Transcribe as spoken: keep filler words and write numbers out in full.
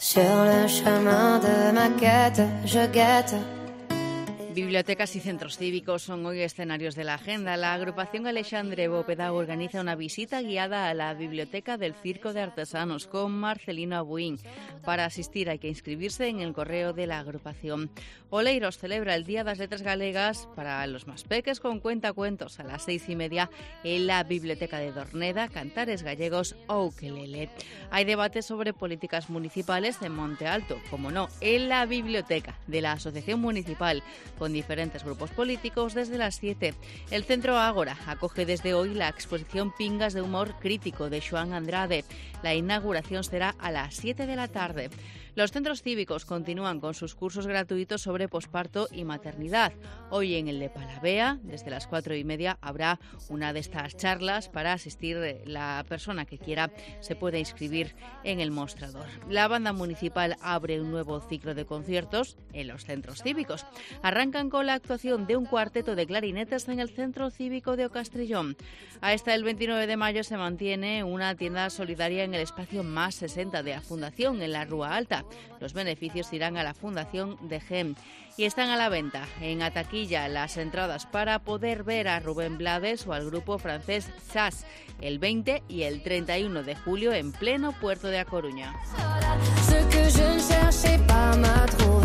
Sur le chemin de ma quête, je guette. Bibliotecas y centros cívicos son hoy escenarios de la agenda. La agrupación Alexandre Bópeda organiza una visita guiada a la Biblioteca del Circo de Artesanos con Marcelino Abuín. Para asistir hay que inscribirse en el correo de la agrupación. Oleiros celebra el Día das Letras Galegas para los más peques con cuentacuentos a las seis y media en la Biblioteca de Dorneda, Cantares Gallegos o Ukelele. Hay debates sobre políticas municipales en Monte Alto, como no, en la biblioteca de la Asociación Municipal, con diferentes grupos políticos desde las siete. El Centro Ágora acoge desde hoy la exposición Pingas de Humor Crítico de Xoán Andrade. La inauguración será a las siete de la tarde. Los centros cívicos continúan con sus cursos gratuitos sobre posparto y maternidad. Hoy en el de Palavea, desde las cuatro y media, habrá una de estas charlas para asistir. La persona que quiera se puede inscribir en el mostrador. La banda municipal abre un nuevo ciclo de conciertos en los centros cívicos. Arrancan con la actuación de un cuarteto de clarinetes en el Centro Cívico de Ocastrillón. Hasta el veintinueve de mayo se mantiene una tienda solidaria en el espacio Más sesenta de la Fundación, en la Rúa Alta. Los beneficios irán a la Fundación de Gem y están a la venta en Ataquilla las entradas para poder ver a Rubén Blades o al grupo francés Sass el veinte y el treinta y uno de julio en pleno puerto de A Coruña.